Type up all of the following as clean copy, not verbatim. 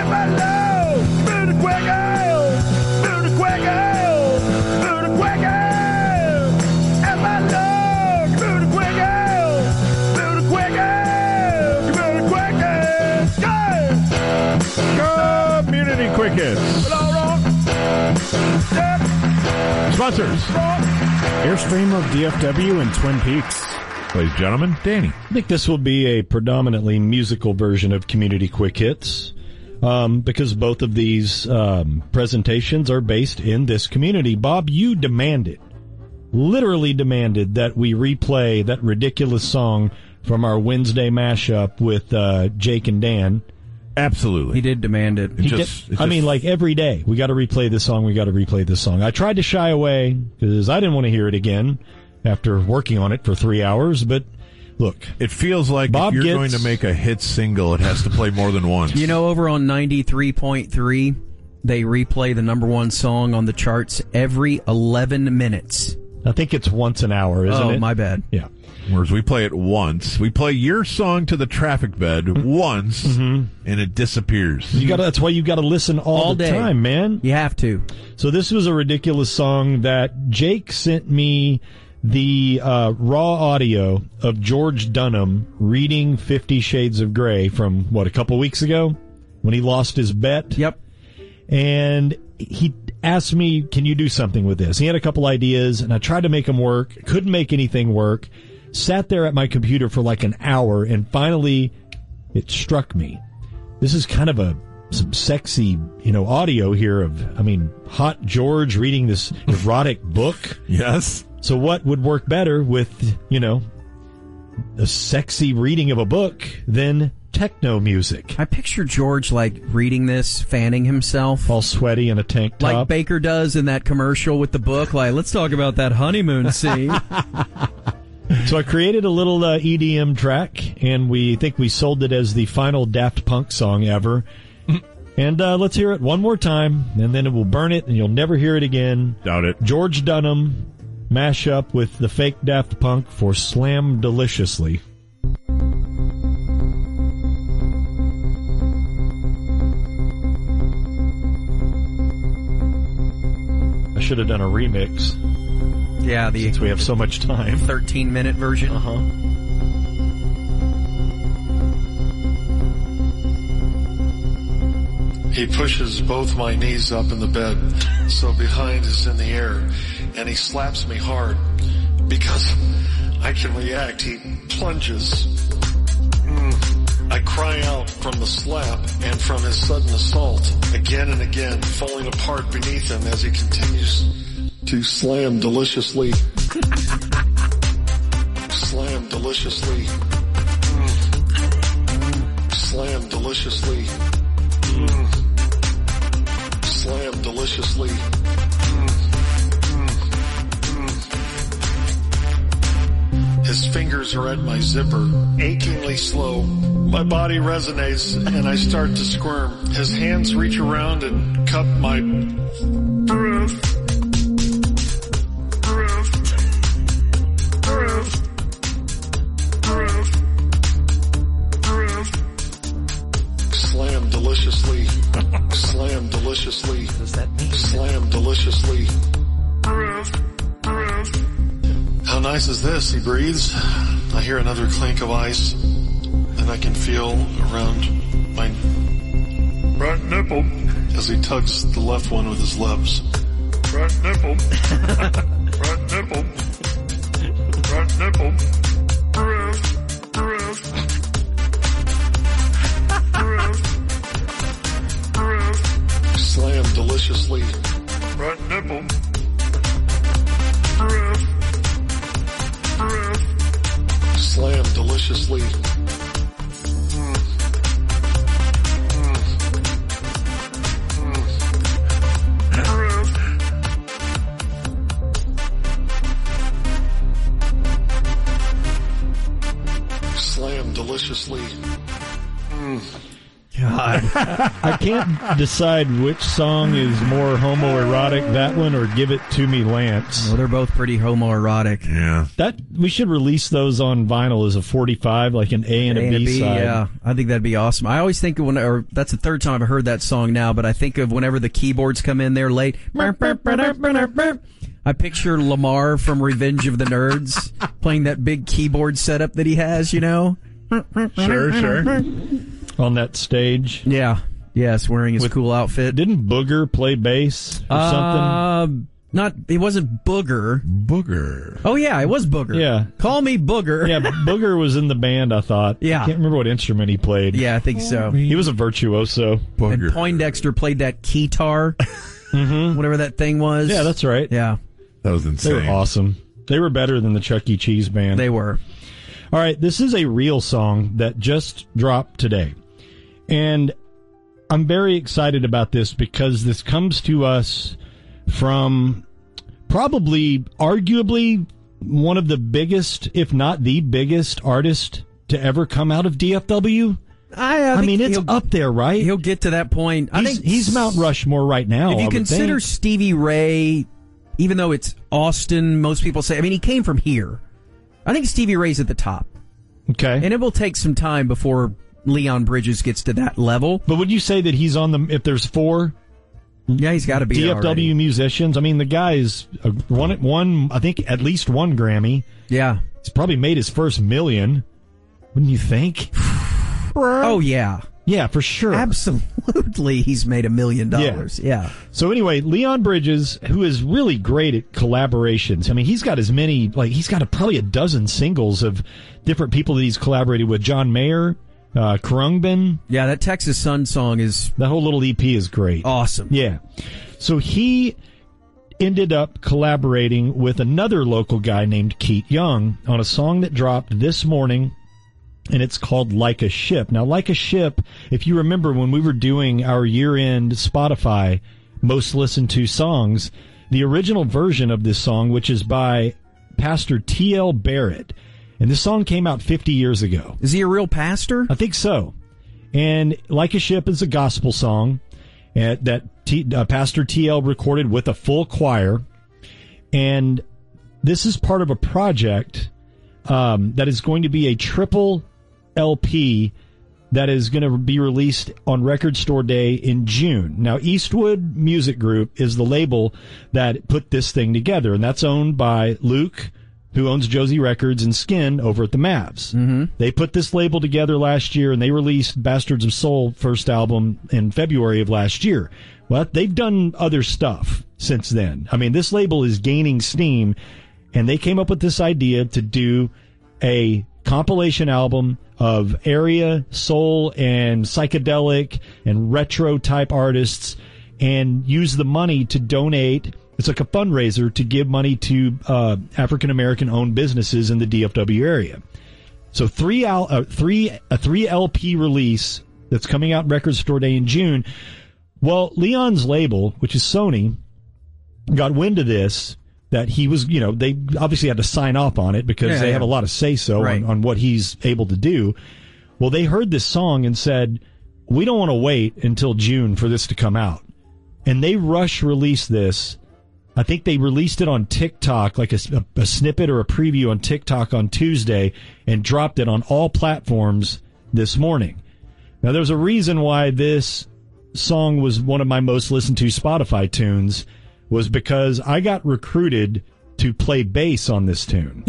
Sponsors. Airstream of DFW and Twin Peaks. Ladies and gentlemen, Danny. I think this will be a predominantly musical version of Community Quick Hits because both of these presentations are based in this community. Bob, you literally demanded that we replay that ridiculous song from our Wednesday mashup with Jake and Dan. Absolutely. He did demand it. Like every day, we got to replay this song. I tried to shy away because I didn't want to hear it again after working on it for 3 hours, but look. It feels like if you're going to make a hit single, it has to play more than once. You know, over on 93.3, they replay the number one song on the charts every 11 minutes. I think it's once an hour, isn't it? Oh, my bad. Yeah. Whereas we play it once. We play your song to the traffic bed once, and it disappears. That's why you got to listen all the day. time, man. You have to. So this was a ridiculous song that Jake sent me the raw audio of George Dunham reading 50 Shades of Grey from, a couple weeks ago when he lost his bet? Yep. And he asked me, can you do something with this? He had a couple ideas, and I tried to make them work. Couldn't make anything work. Sat there at my computer for like an hour, and finally it struck me. This is kind of some sexy, audio here of, hot George reading this erotic book. Yes. So what would work better with, a sexy reading of a book than techno music? I picture George reading this, fanning himself. All sweaty in a tank top. Like Baker does in that commercial with the book. Let's talk about that honeymoon scene. So I created a little EDM track, and we think we sold it as the final Daft Punk song ever. And let's hear it one more time, and then it will burn it, and you'll never hear it again. Doubt it. George Dunham, mashup with the fake Daft Punk for Slam Deliciously. I should have done a remix. Yeah, since we have so much time. 13-minute version. He pushes both my knees up in the bed, so behind is in the air, and he slaps me hard. Because I can react, he plunges. I cry out from the slap and from his sudden assault, again and again, falling apart beneath him as he continues to slam deliciously. Slam deliciously. Slam deliciously. Slam deliciously. His fingers are at my zipper, achingly slow. My body resonates and I start to squirm. His hands reach around and cup my breath. Slam deliciously. Slam deliciously. What does that mean? Slam deliciously. How nice is this? He breathes. I hear another clink of ice, and I can feel around my right nipple as he tugs the left one with his lips. Right nipple. Right nipple. Right nipple. Breath. Breath. Breath. Breath. Slam deliciously. Right nipple. Breath. Breath. Slam deliciously. God. I can't decide which song is more homoerotic, that one or Give It To Me, Lance. Well, they're both pretty homoerotic. Yeah. That we should release those on vinyl as a 45, like an A and a B side. Yeah, I think that'd be awesome. I always think of that's the third time I've heard that song now, but I think of whenever the keyboards come in there late. I picture Lamar from Revenge of the Nerds playing that big keyboard setup that he has, you know? Sure. On that stage. Yeah. Yes, wearing his cool outfit. Didn't Booger play bass or something? It wasn't Booger. Oh, yeah, it was Booger. Yeah. Call me Booger. Yeah, Booger was in the band, I thought. Yeah. I can't remember what instrument he played. Yeah, I think so. He was a virtuoso. Booger. And Poindexter played that keytar, whatever that thing was. Yeah, that's right. Yeah, That was They insane. were awesome. They were better than the Chuck E. Cheese band. they were. All right, this is a real song that just dropped today. And I'm very excited about this because this comes to us from probably, arguably, one of the biggest, if not the biggest artist to ever come out of DFW. I I mean, it's he'll- up there, right? He'll get to that point. I think He's Mount Rushmore right now. If I you would consider think. Stevie Ray, even though it's Austin, most people say, I mean, he came from here. I think Stevie Ray's at the top. Okay. And it will take some time before Leon Bridges gets to that level. But would you say that he's on the, if there's 4 Yeah, he's got to be DFW already. musicians, I mean, the guy's won, I think, at least one Grammy. Yeah. He's probably made his first million. Wouldn't you think? Oh, yeah. Yeah, for sure. Absolutely, he's made $1 million. Yeah. So anyway, Leon Bridges, who is really great at collaborations. I mean, he's got probably a dozen singles of different people that he's collaborated with. John Mayer, Khruangbin. Yeah, that Texas Sun song is That whole little EP is great. awesome. Yeah. So he ended up collaborating with another local guy named Keith Young on a song that dropped this morning, and it's called Like a Ship. Now, Like a Ship, if you remember when we were doing our year-end Spotify most listened to songs, the original version of this song, which is by Pastor T.L. Barrett, and this song came out 50 years ago. Is he a real pastor? I think so. And Like a Ship is a gospel song that Pastor T.L. recorded with a full choir. And this is part of a project that is going to be a triple LP that is going to be released on Record Store Day in June. Now, Eastwood Music Group is the label that put this thing together, and that's owned by Luke, who owns Josie Records, and Skin over at the Mavs. Mm-hmm. They put this label together last year, and they released Bastards of Soul first album in February of last year. Well, they've done other stuff since then. I mean, this label is gaining steam, and they came up with this idea to do a compilation album of area, soul, and psychedelic and retro type artists, and use the money to donate. It's like a fundraiser to give money to African American owned businesses in the DFW area. So a 3 LP release that's coming out Record Store Day in June. Well, Leon's label, which is Sony, got wind of this, that he was, they obviously had to sign off on it because they have a lot of say-so Right. on what he's able to do. Well, they heard this song and said, we don't want to wait until June for this to come out. And they released this. I think they released it on TikTok, like a snippet or a preview on TikTok on Tuesday, and dropped it on all platforms this morning. Now, there's a reason why this song was one of my most listened to Spotify tunes, was because I got recruited to play bass on this tune.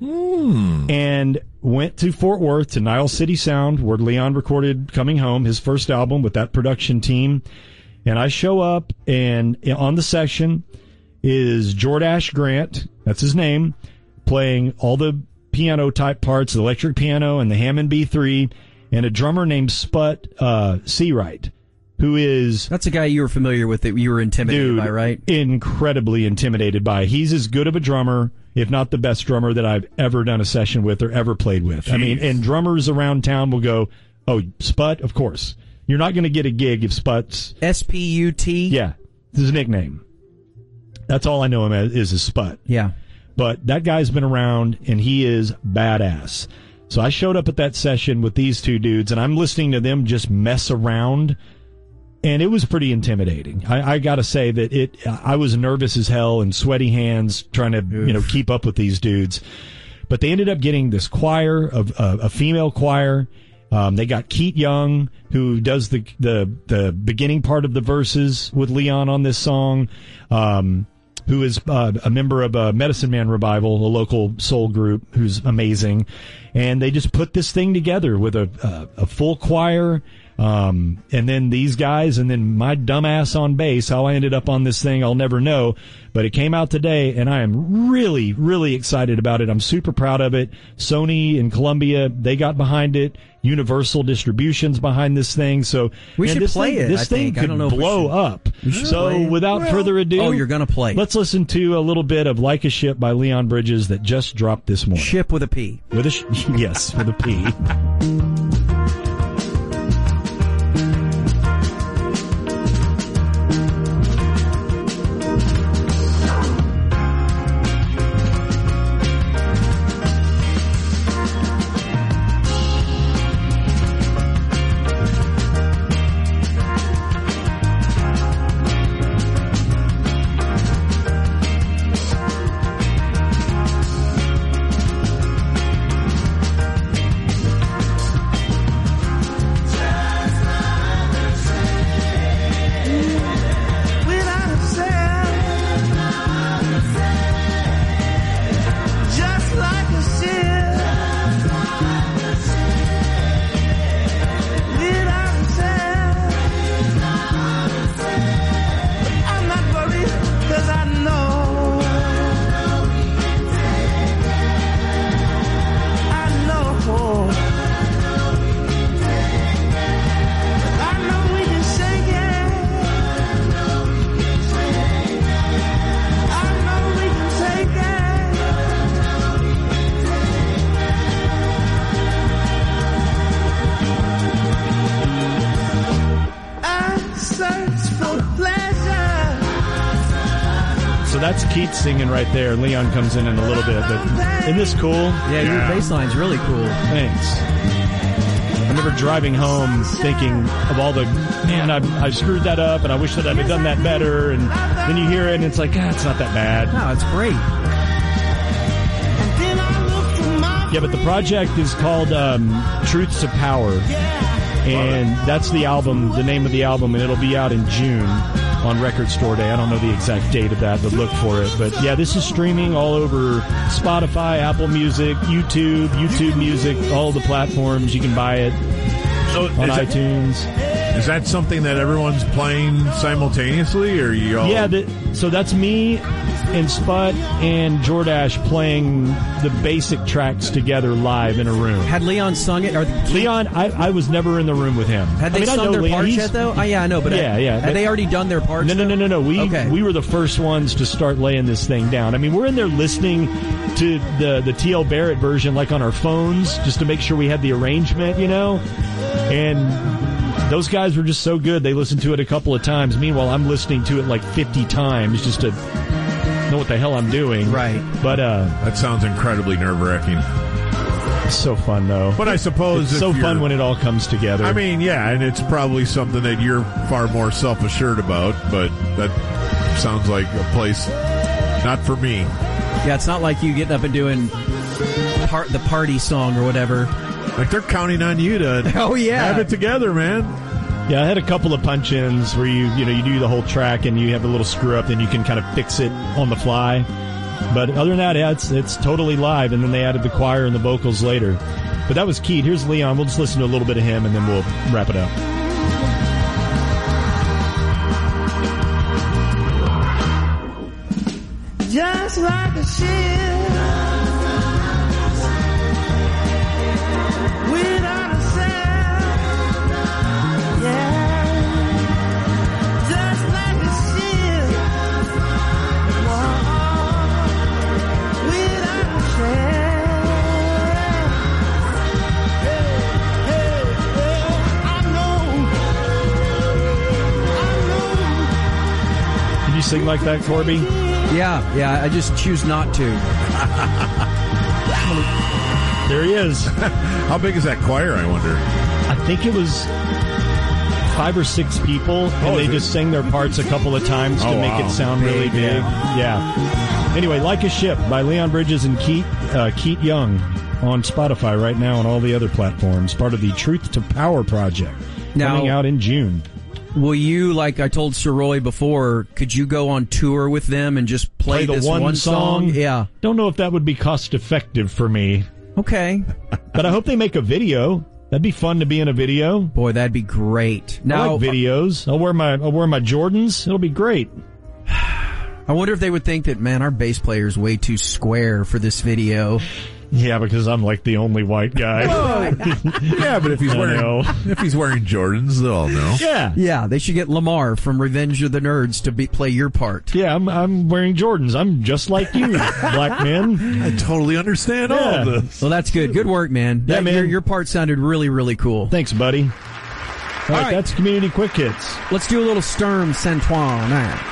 And went to Fort Worth to Nile City Sound, where Leon recorded Coming Home, his first album, with that production team. And I show up, and on the session is Jordash Grant, that's his name, playing all the piano type parts, the electric piano and the Hammond B3, and a drummer named Sput Seawright, who is... That's a guy you were familiar with that you were intimidated by, right? Incredibly intimidated by. He's as good of a drummer, if not the best drummer that I've ever done a session with or ever played with. I mean, and drummers around town will go, oh, Sput, of course. You're not going to get a gig if Sput's... S-P-U-T? Yeah, this is his nickname. That's all I know him as is Sput. Yeah. But that guy's been around, and he is badass. So I showed up at that session with these two dudes, and I'm listening to them just mess around, and it was pretty intimidating. I got to say that I was nervous as hell and sweaty hands trying to keep up with these dudes. But they ended up getting this choir, a female choir. They got Keat Young, who does the beginning part of the verses with Leon on this song, who is a member of Medicine Man Revival, a local soul group, who's amazing. And they just put this thing together with a full choir, and then these guys, and then my dumbass on bass. How I ended up on this thing, I'll never know. But it came out today, and I am really, really excited about it. I'm super proud of it. Sony and Columbia, they got behind it. Universal Distribution's behind this thing. So we should play it. This thing could blow up. So without further ado, you're going to play. Let's listen to a little bit of Like a Ship by Leon Bridges that just dropped this morning. Ship with a P. Yes, with a P. That's Keats singing right there. Leon comes in a little bit, but isn't this cool? Yeah, your bass line's really cool. Thanks. I remember driving home thinking of all the, man, I screwed that up, and I wish that I'd have done that better, and then you hear it, and it's like, it's not that bad. No, it's great. Yeah, but the project is called Truths of Power, and that's the album, the name of the album, and it'll be out in June on Record Store Day. I don't know the exact date of that, but look for it. But yeah, this is streaming all over Spotify, Apple Music, YouTube Music, all the platforms. You can buy it on iTunes. Is that something that everyone's playing simultaneously, or you all? Yeah, so that's me and Sput and Jordash playing the basic tracks together live in a room. Had Leon sung it? Leon, I was never in the room with him. Had they sung their parts yet, though? Yeah, I know, but had they already done their parts? No. We were the first ones to start laying this thing down. I mean, we're in there listening to the T.L. Barrett version, like on our phones, just to make sure we had the arrangement, and those guys were just so good. They listened to it a couple of times. Meanwhile, I'm listening to it like 50 times just to know what the hell I'm doing. Right. But that sounds incredibly nerve-wracking. It's so fun, though. But I suppose it's so fun when it all comes together. I mean, yeah, and it's probably something that you're far more self-assured about, but that sounds like a place not for me. Yeah, it's not like you getting up and doing the party song or whatever. Like they're counting on you to have it together, man. Yeah, I had a couple of punch-ins where you do the whole track and you have a little screw-up, then you can kind of fix it on the fly. But other than that, it's totally live, and then they added the choir and the vocals later. But that was Keat. Here's Leon. We'll just listen to a little bit of him, and then we'll wrap it up. Just like a ship without a sail, yeah. Just like a ship without a sail. I know. Can you sing like that, Corby? Yeah, I just choose not to. There he is. How big is that choir, I wonder? I think it was 5 or 6 people, and they just sang their parts a couple of times to make it sound really big. Yeah. Anyway, Like a Ship by Leon Bridges and Keith Young on Spotify right now and all the other platforms. Part of the Truth to Power project. Coming out in June. Will you, like I told Sir Roy before, could you go on tour with them and just play the this one song? Yeah. Don't know if that would be cost effective for me. Okay. But I hope they make a video. That'd be fun to be in a video. Boy, that'd be great. I like videos. I'll wear my Jordans. It'll be great. I wonder if they would think that, man, our bass player's way too square for this video. Yeah, because I'm like the only white guy. Yeah, but if he's wearing Jordans, they'll all know. Yeah, they should get Lamar from Revenge of the Nerds to play your part. Yeah, I'm wearing Jordans. I'm just like you, black men. I totally understand all of this. Well, that's good. Good work, man. Yeah, man. Your part sounded really, really cool. Thanks, buddy. All right, that's Community Quick Hits. Let's do a little Sturm Santuan now.